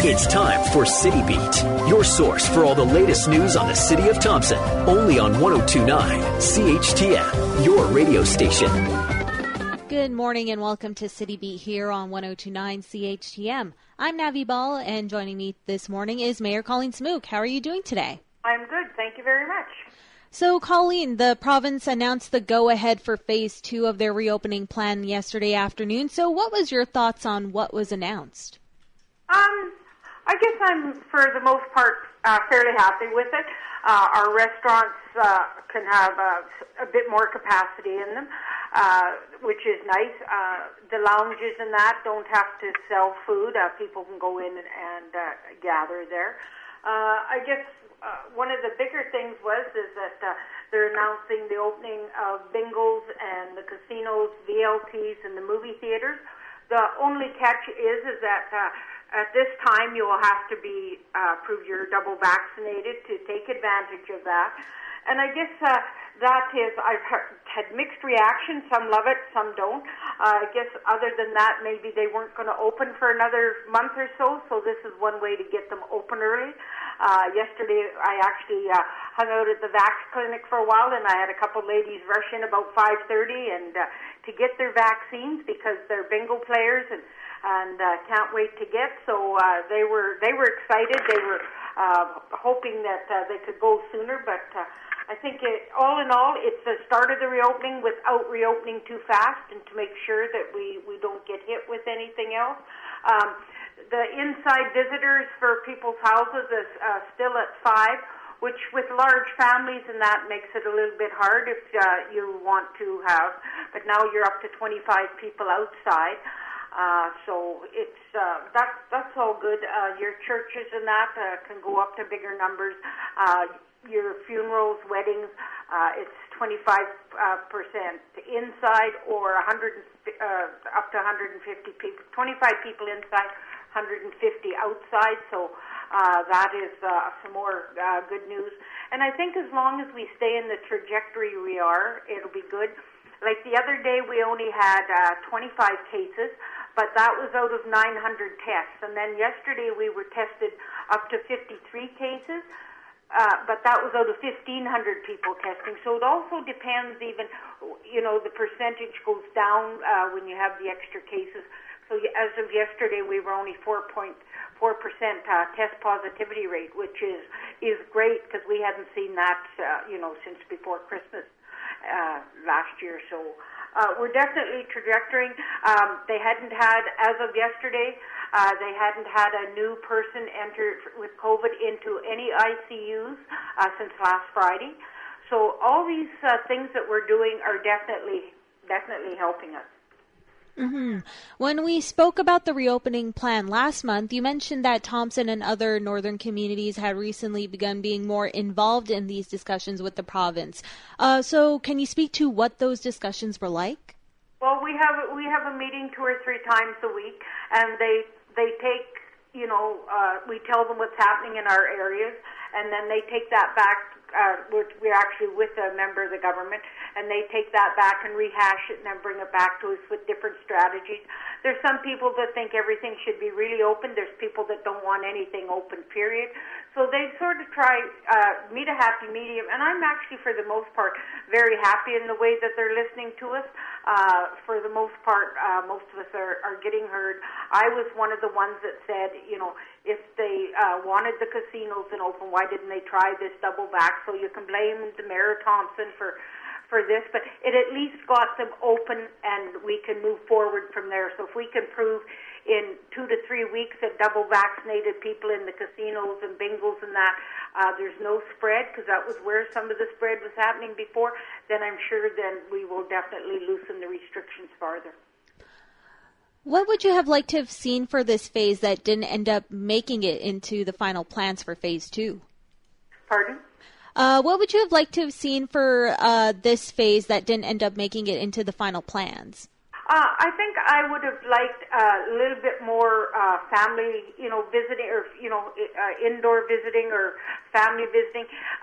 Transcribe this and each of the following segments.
It's time for City Beat, your source for all the latest news on the city of Thompson. Only on 102.9 CHTM, your radio station. Good morning and welcome to City Beat here on 102.9 CHTM. I'm Navi Ball, and joining me this morning is Mayor Colleen Smook. How are you doing today? I'm good. Thank you very much. So, Colleen, the province announced the go-ahead for Phase 2 of their reopening plan yesterday afternoon. So what was your thoughts on what was announced? I guess I'm, for the most part, fairly happy with it. Our restaurants can have a bit more capacity in them, which is nice. The lounges and that don't have to sell food. People can go in and gather there. I guess one of the bigger things is that they're announcing the opening of bingos and the casinos, VLTs, and the movie theaters. The only catch is that at this time you will have to be prove you're double vaccinated to take advantage of that. And I guess that is, I've had mixed reactions. Some love it, some don't. I guess other than that, maybe they weren't going to open for another month or so, so this is one way to get them open early. Yesterday, I actually hung out at the Vax Clinic for a while, and I had a couple ladies rush in about 5:30 and to get their vaccines because they're bingo players and can't wait to get. So they were excited. They were hoping that they could go sooner, but I think all in all, it's the start of the reopening without reopening too fast and to make sure that we don't get hit with anything else. The inside visitors for people's houses is still at 5, which with large families and that makes it a little bit hard if you want to have, but now you're up to 25 people outside. So it's that's all good. Your churches and that can go up to bigger numbers. Your funerals, weddings, it's 25% inside or 100 up to 150 people. 25 people inside, 150 outside. So that is some more good news. And I think as long as we stay in the trajectory we are, it'll be good. Like the other day, we only had 25 cases, but that was out of 900 tests. And then yesterday, we were tested up to 53 cases, but that was out of 1,500 people testing. So it also depends even, the percentage goes down when you have the extra cases. So as of yesterday, we were only 4.4% test positivity rate, which is great because we hadn't seen that, since before Christmas last year. So we're definitely trajectorying. They hadn't had, as of yesterday, they hadn't had a new person enter with COVID into any ICUs since last Friday. So all these things that we're doing are definitely helping us. Mm-hmm. When we spoke about the reopening plan last month, you mentioned that Thompson and other northern communities had recently begun being more involved in these discussions with the province. So can you speak to what those discussions were like? Well, we have a meeting 2 or 3 times a week, and they take, we tell them what's happening in our areas, and then they take that back. We're actually with a member of the government, and they take that back and rehash it and then bring it back to us with different strategies. There's some people that think everything should be really open. There's people that don't want anything open, period. So they sort of try meet a happy medium, and I'm actually, for the most part, very happy in the way that they're listening to us. For the most part, most of us are getting heard. I was one of the ones that said, if they wanted the casinos and open, why didn't they try this double back? So you can blame the Mayor Thompson for this, but it at least got them open, and we can move forward from there. So if we can prove in 2 to 3 weeks that double vaccinated people in the casinos and bingos and that there's no spread, because that was where some of the spread was happening before, then I'm sure then we will definitely loosen the restrictions farther. What would you have liked to have seen for this phase that didn't end up making it into the final plans for Phase 2? Pardon? What would you have liked to have seen for this phase that didn't end up making it into the final plans? I think I would have liked a little bit more family, visiting or, indoor visiting or family visiting.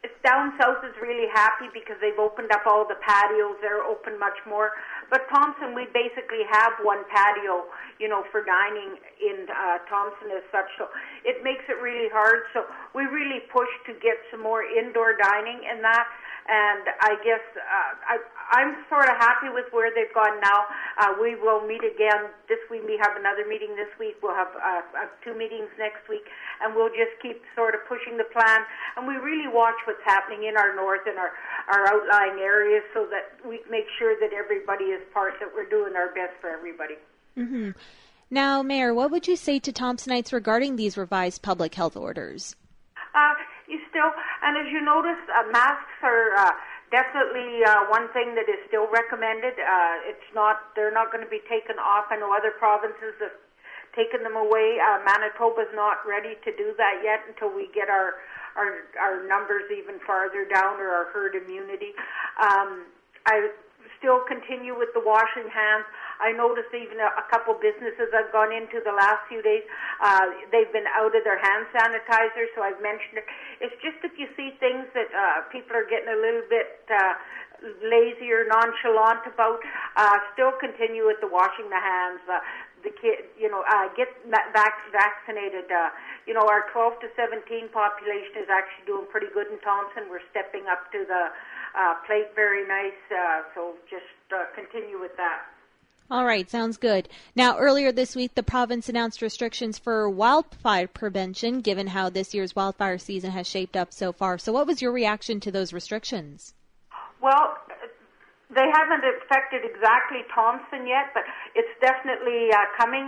down south is really happy because they've opened up all the patios. They're open much more. But Thompson, we basically have one patio, for dining in Thompson as such. So it makes it really hard. So we really push to get some more indoor dining in that. And I guess I'm sort of happy with where they've gone now. We will meet again this week. We have another meeting this week. We'll have 2 meetings next week. And we'll just keep sort of pushing the plan. And we really watch what's happening in our north and our outlying areas so that we make sure that everybody is part, that we're doing our best for everybody. Mm-hmm. Now, Mayor, what would you say to Thompsonites regarding these revised public health orders? And as you notice, masks are definitely one thing that is still recommended. They're not going to be taken off. I know other provinces have taken them away. Manitoba's not ready to do that yet until we get our numbers even farther down, or our herd immunity. I still continue with the washing hands. I noticed even a couple businesses I've gone into the last few days, they've been out of their hand sanitizer, so I've mentioned it. It's just if you see things that people are getting a little bit lazy or nonchalant about, still continue with the washing the hands. The kid, get vaccinated. Our 12 to 17 population is actually doing pretty good in Thompson. We're stepping up to the plate very nice, so just continue with that. All right, sounds good. Now, earlier this week, the province announced restrictions for wildfire prevention, given how this year's wildfire season has shaped up so far. So what was your reaction to those restrictions? Well, they haven't affected exactly Thompson yet, but it's definitely coming.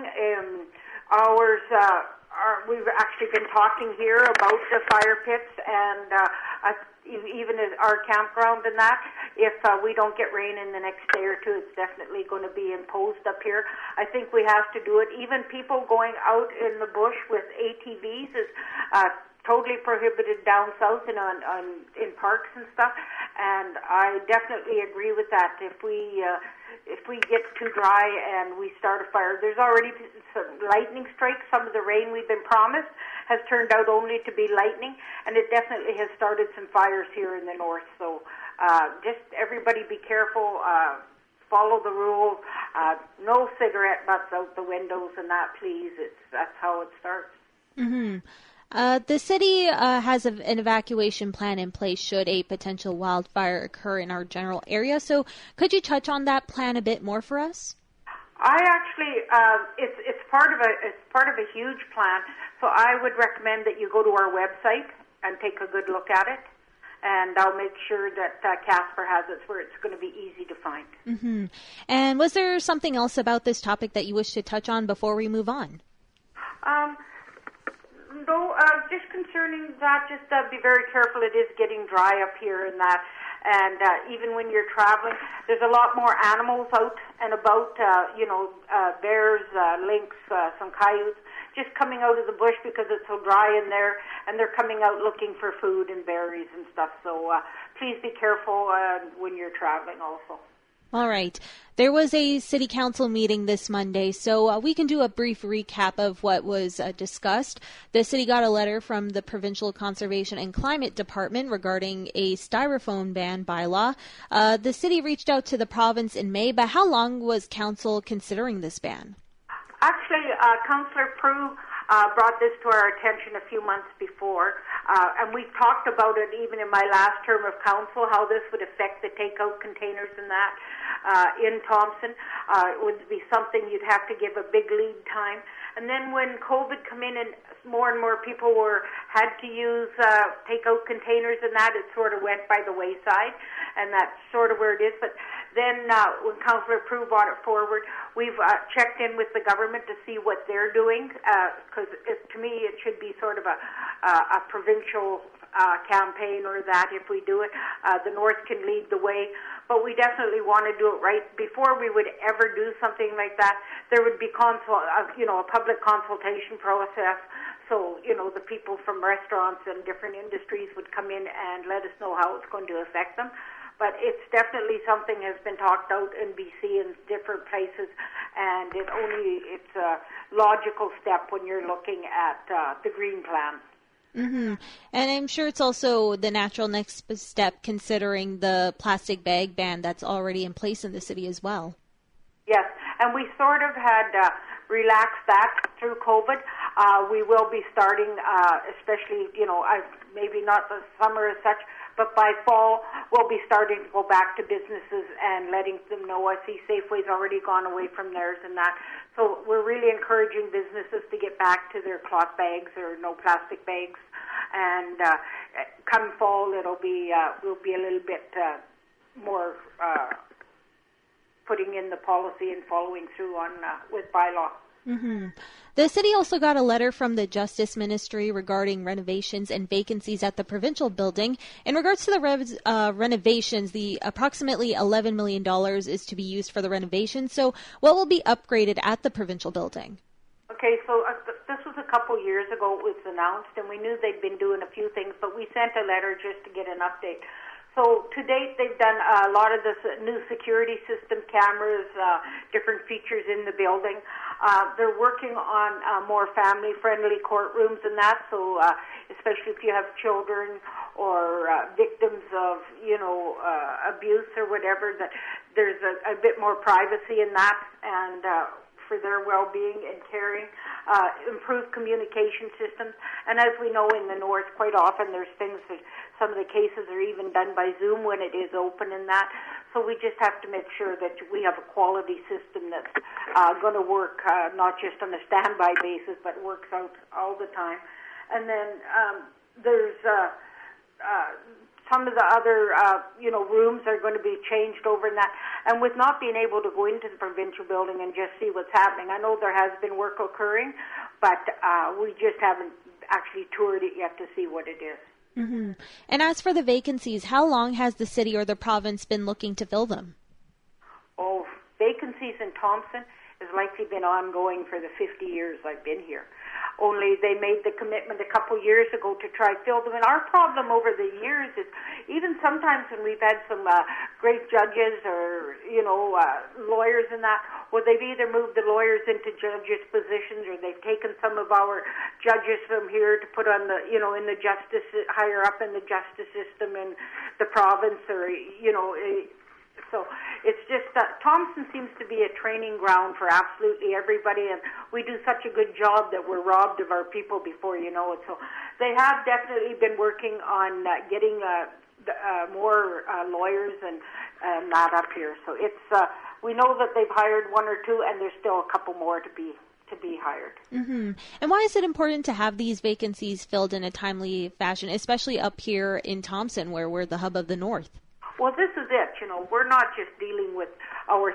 We've actually been talking here about the fire pits and even at our campground and that. If we don't get rain in the next day or two, it's definitely going to be imposed up here. I think we have to do it. Even people going out in the bush with ATVs is totally prohibited down south and in parks and stuff. And I definitely agree with that. If we get too dry and we start a fire, there's already some lightning strikes. Some of the rain we've been promised has turned out only to be lightning, and it definitely has started some fires here in the north. So just everybody be careful, follow the rules, no cigarette butts out the windows and that, please. That's how it starts. Mm-hmm. The city has an evacuation plan in place should a potential wildfire occur in our general area. So could you touch on that plan a bit more for us? I actually, it's part of a huge plan. So I would recommend that you go to our website and take a good look at it. And I'll make sure that Casper has it where it's going to be easy to find. Mm-hmm. And was there something else about this topic that you wish to touch on before we move on? No, just concerning that, just be very careful. It is getting dry up here and that. And even when you're traveling, there's a lot more animals out and about, bears, lynx, some coyotes, just coming out of the bush because it's so dry in there, and they're coming out looking for food and berries and stuff. So please be careful when you're traveling also. All right. There was a city council meeting this Monday, so we can do a brief recap of what was discussed. The city got a letter from the Provincial Conservation and Climate Department regarding a styrofoam ban bylaw. The city reached out to the province in May, but how long was council considering this ban? Actually, Councillor Prue brought this to our attention a few months before, and we've talked about it even in my last term of council, how this would affect the takeout containers and that in Thompson. It would be something you'd have to give a big lead time. And then when COVID came in and more people had to use takeout containers and that, it sort of went by the wayside, and that's sort of where it is. But then when Councillor Prue brought it forward, we've checked in with the government to see what they're doing, because to me it should be sort of a provincial campaign or that if we do it. The North can lead the way, but we definitely want to do it right. Before we would ever do something like that, there would be a public consultation process. So, the people from restaurants and different industries would come in and let us know how it's going to affect them. But it's definitely something that's been talked out in BC and different places, and it's a logical step when you're looking at the green plan. Mm-hmm. And I'm sure it's also the natural next step considering the plastic bag ban that's already in place in the city as well. Yes, and we sort of had relaxed that through COVID. We will be starting, especially, maybe not the summer as such, but by fall, we'll be starting to go back to businesses and letting them know. I see Safeway's already gone away from theirs and that. So we're really encouraging businesses to get back to their cloth bags or no plastic bags. And come fall, it'll be we'll be a little bit more putting in the policy and following through on with bylaw. Mm-hmm. The city also got a letter from the Justice Ministry regarding renovations and vacancies at the provincial building. In regards to the renovations, the approximately $11 million is to be used for the renovations. So what will be upgraded at the provincial building? Okay, so this was a couple years ago it was announced, and we knew they'd been doing a few things, but we sent a letter just to get an update. So to date, they've done a lot of this new security system, cameras, different features in the building. They're working on more family-friendly courtrooms and that, so especially if you have children or victims of, abuse or whatever, that there's a bit more privacy in that, and for their well-being and caring, improved communication systems. And as we know in the North, quite often there's things that some of the cases are even done by Zoom when it is open and that. So we just have to make sure that we have a quality system that's going to work not just on a standby basis, but works out all the time. And then there's some of the other, rooms are going to be changed over in that. And with not being able to go into the provincial building and just see what's happening, I know there has been work occurring, but we just haven't actually toured it yet to see what it is. Mm-hmm. And as for the vacancies, how long has the city or the province been looking to fill them? Oh, vacancies in Thompson has likely been ongoing for the 50 years I've been here. Only they made the commitment a couple years ago to try fill them. And our problem over the years is even sometimes when we've had some great judges or, lawyers and that, well, they've either moved the lawyers into judges' positions or they've taken some of our judges from here to put on the, in the justice, higher up in the justice system in the province or, so it's just Thompson seems to be a training ground for absolutely everybody, and we do such a good job that we're robbed of our people before you know it. So they have definitely been working on getting more lawyers and that up here. So it's we know that they've hired one or two, and there's still a couple more to be hired. Mm-hmm. And why is it important to have these vacancies filled in a timely fashion, especially up here in Thompson, where we're the hub of the North? Well, this is it. We're not just dealing with our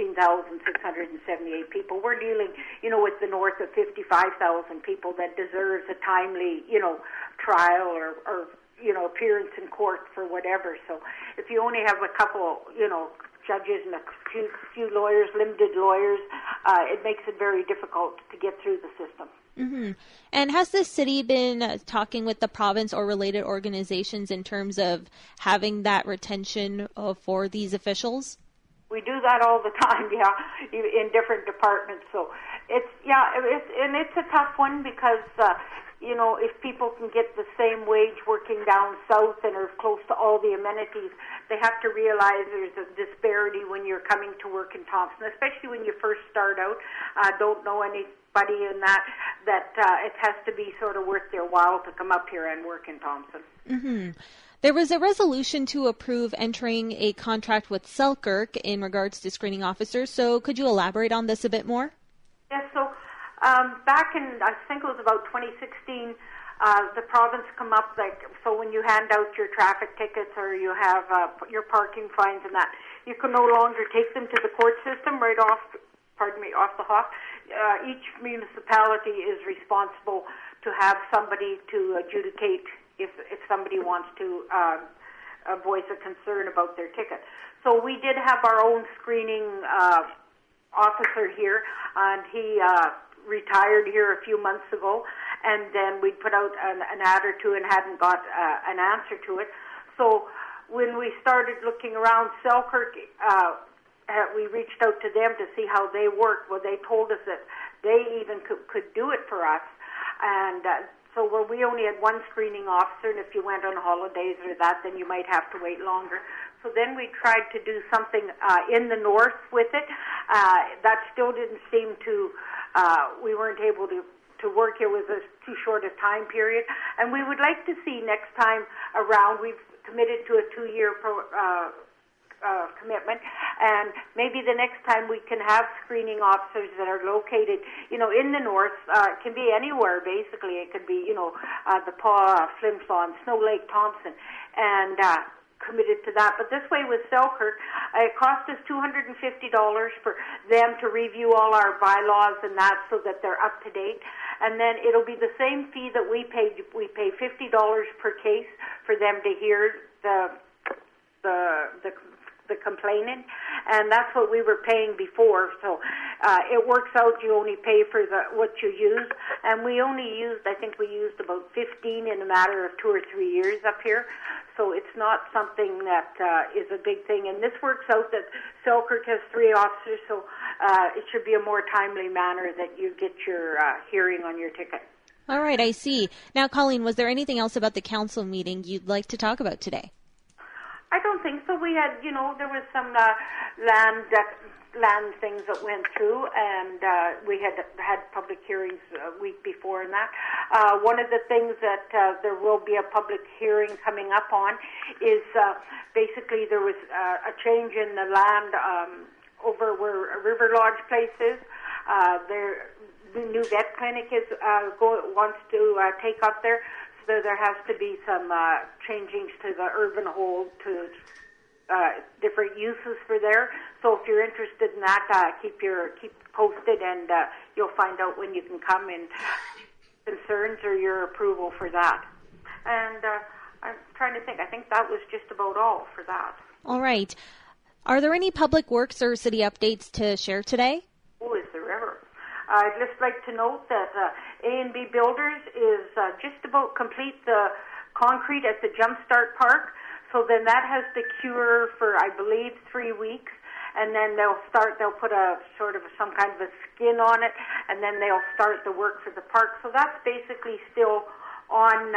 13,678 people. We're dealing, with the north of 55,000 people that deserves a timely, trial or appearance in court for whatever. So if you only have a couple, judges and a few lawyers, limited lawyers, it makes it very difficult to get through the system. Mm-hmm. And has the city been talking with the province or related organizations in terms of having that retention for these officials? We do that all the time, in different departments. So it's a tough one because if people can get the same wage working down south and are close to all the amenities, they have to realize there's a disparity when you're coming to work in Thompson, especially when you first start out, don't know anybody in that it has to be sort of worth their while to come up here and work in Thompson. Mm-hmm. There was a resolution to approve entering a contract with Selkirk in regards to screening officers. So could you elaborate on this a bit more? Yes, so back in, I think it was about 2016, the province come up, so when you hand out your traffic tickets or you have your parking fines and that, you can no longer take them to the court system off the hop. Each municipality is responsible to have somebody to adjudicate if somebody wants to voice a concern about their ticket. So we did have our own screening officer here, and he retired here a few months ago, and then we put out an ad or two and hadn't got an answer to it. So when we started looking around Selkirk, we reached out to them to see how they work. Well, they told us that they even could do it for us, and So where we only had one screening officer, and if you went on holidays or that, then you might have to wait longer. So then we tried to do something in the north with it. That still didn't seem to, we weren't able to work. It was too short a time period. And we would like to see next time around, we've committed to a 2-year commitment, and maybe the next time we can have screening officers that are located, in the north. It can be anywhere, basically. It could be, the Paw, Flin Flon, Snow Lake, Thompson, and committed to that. But this way with Selkirk, it cost us $250 for them to review all our bylaws and that, so that they're up to date. And then it'll be the same fee that we paid. We pay $50 per case for them to hear the complainant, and that's what we were paying before. So it works out. You only pay for what you use, and we used about 15 in a matter of 2 or 3 years up here. So it's not something that is a big thing. And this works out that Selkirk has 3 officers, so it should be a more timely manner that you get your hearing on your ticket. All right, I see. Now, Colleen, was there anything else about the council meeting you'd like to talk about today? I don't think so. We had, there was some land things that went through, and we had public hearings a week before and that. One of the things that there will be a public hearing coming up on is basically there was a change in the land over where River Lodge Place is. The new vet clinic wants to take up there. So there has to be some changings to the urban hold to different uses for there. So if you're interested in that, keep posted, and you'll find out when you can come and concerns or your approval for that. And I'm trying to think. I think that was just about all for that. All right. Are there any public works or city updates to share today? Oh, is there ever? I'd just like to note that A&B Builders is just about complete the concrete at the Jumpstart Park. So then that has to cure for, I believe, 3 weeks. And then they'll put a sort of some kind of a skin on it, and then they'll start the work for the park. So that's basically still on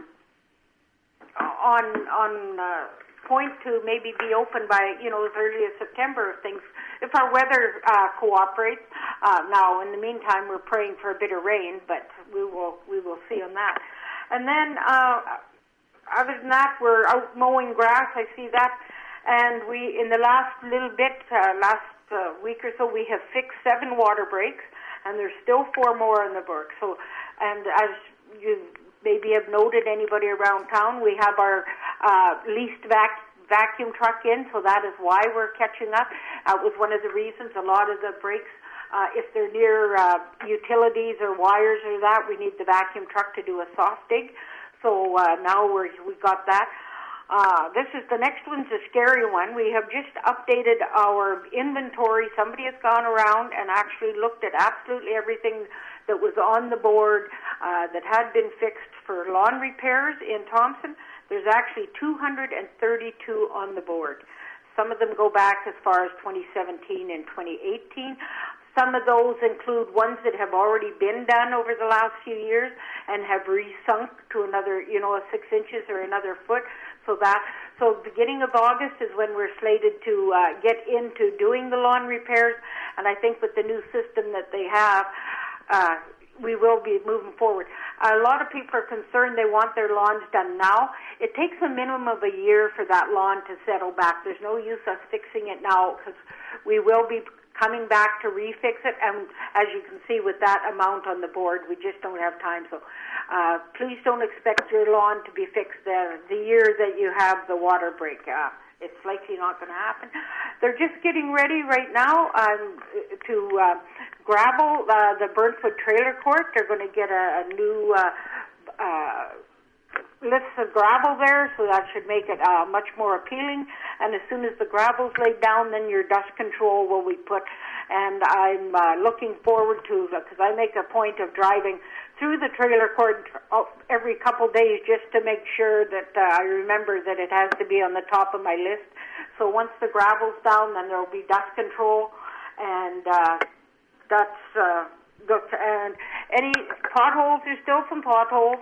point to maybe be open by, as early as September if our weather cooperates. Now, in the meantime, we're praying for a bit of rain, but we will see on that. And then, other than that, we're out mowing grass. I see that. And we, in the last little bit, week or so, we have fixed 7 water breaks, and there's still 4 more in the works. So, and as you maybe have noted, anybody around town, we have our leased vacuum truck in, so that is why we're catching up. It was one of the reasons a lot of the breaks, if they're near utilities or wires or that, we need the vacuum truck to do a soft dig. So now we got that. The next one's a scary one. We have just updated our inventory. Somebody has gone around and actually looked at absolutely everything that was on the board that had been fixed for lawn repairs in Thompson. There's actually 232 on the board. Some of them go back as far as 2017 and 2018. Some of those include ones that have already been done over the last few years and have resunk to another, 6 inches or another foot. So beginning of August is when we're slated to get into doing the lawn repairs. And I think with the new system that they have, we will be moving forward. A lot of people are concerned they want their lawns done now. It takes a minimum of a year for that lawn to settle back. There's no use us fixing it now because we will be coming back to refix it. And as you can see with that amount on the board, we just don't have time. So please don't expect your lawn to be fixed the year that you have the water break. It's likely not going to happen. They're just getting ready right now to gravel the Burnfoot Trailer Court. They're going to get a new lifts of gravel there, so that should make it much more appealing. And as soon as the gravel's laid down, then your dust control will be put. And I'm looking forward to, because I make a point of driving through the trailer court every couple days just to make sure that I remember that it has to be on the top of my list. So once the gravel's down, then there will be dust control, and that's and any potholes, there's still some potholes.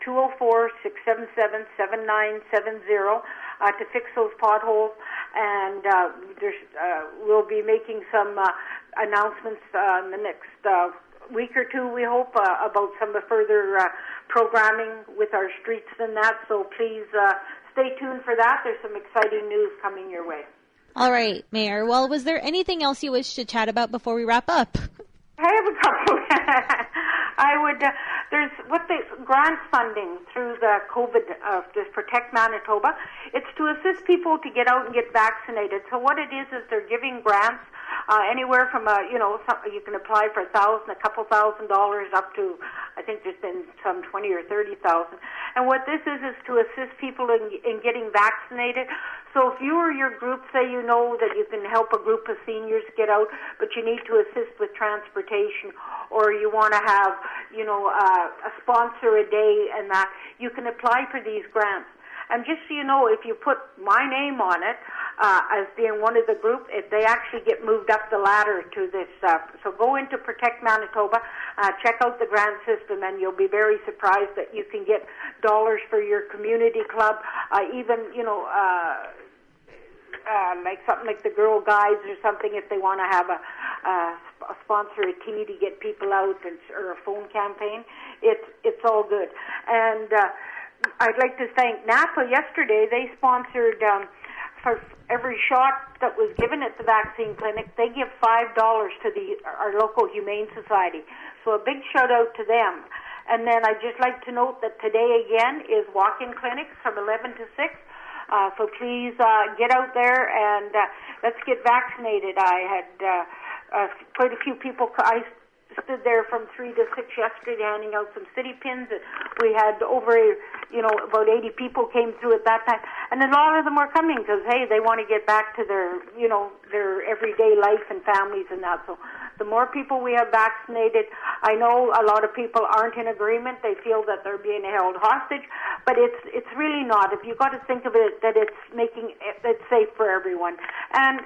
204-677-7970 to fix those potholes, and we'll be making some announcements in the next week or two, we hope, about some further programming with our streets and that, so please stay tuned for that. There's some exciting news coming your way. All right, Mayor. Well, was there anything else you wish to chat about before we wrap up? I have a couple. There's what the grant funding through the COVID, just Protect Manitoba. It's to assist people to get out and get vaccinated. So what it is they're giving grants anywhere from you can apply for $1,000, a couple $1,000 up to, I think there's been some 20 or 30,000. And what this is to assist people in getting vaccinated. So if you or your group say you know that you can help a group of seniors get out, but you need to assist with transportation, or you want to have, a sponsor a day and that, you can apply for these grants. And just so you know, if you put my name on it as being one of the group, they actually get moved up the ladder to this. So go into Protect Manitoba, check out the grant system, and you'll be very surprised that you can get dollars for your community club, even, like something like the Girl Guides or something, if they want to have a sponsor a tea to get people out, or a phone campaign. It's all good. And I'd like to thank NAPA. Yesterday, they sponsored for every shot that was given at the vaccine clinic, they give $5 to our local Humane Society. So a big shout out to them. And then I'd just like to note that today again is walk-in clinics from 11 to 6. So please get out there and let's get vaccinated. I had quite a few people. I stood there from 3 to 6 yesterday handing out some city pins. We had over, about 80 people came through at that time. And a lot of them were coming because, hey, they want to get back to their, their everyday life and families and that. So the more people we have vaccinated, I know a lot of people aren't in agreement. They feel that they're being held hostage, but it's really not. If you've got to think of it that it's making it safe for everyone. And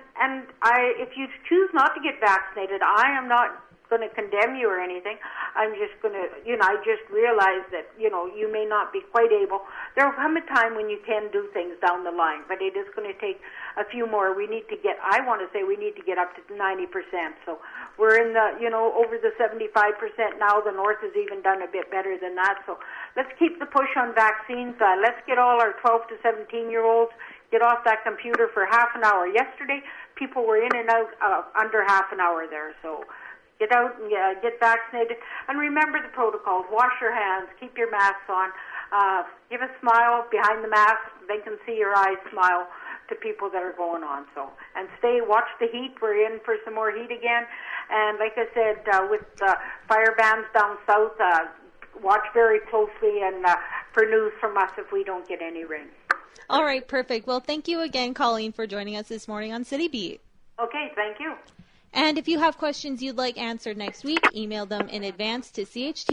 if you choose not to get vaccinated, I am not going to condemn you or anything. I'm just going to, I just realize that, you may not be quite able. There will come a time when you can do things down the line, but it is going to take a few more. We need to get up to 90%. So we're in the, over the 75% now. The North has even done a bit better than that. So let's keep the push on vaccines. Let's get all our 12 to 17-year-olds get off that computer for half an hour. Yesterday, people were in and out under half an hour there. So get out and get vaccinated. And remember the protocols. Wash your hands. Keep your masks on. Give a smile behind the mask. They can see your eyes smile to people that are going on. So, and watch the heat. We're in for some more heat again. And like I said, with fire bans down south, watch very closely and for news from us if we don't get any rain. All right, perfect. Well, thank you again, Colleen, for joining us this morning on City Beat. Okay, thank you. And if you have questions you'd like answered next week, email them in advance to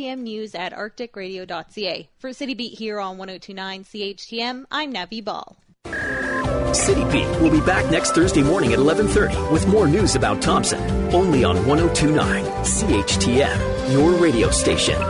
CHTMnews@arcticradio.ca. For City Beat here on 102.9 CHTM, I'm Navi Ball. City Beat will be back next Thursday morning at 11:30 with more news about Thompson, only on 102.9 CHTM, your radio station.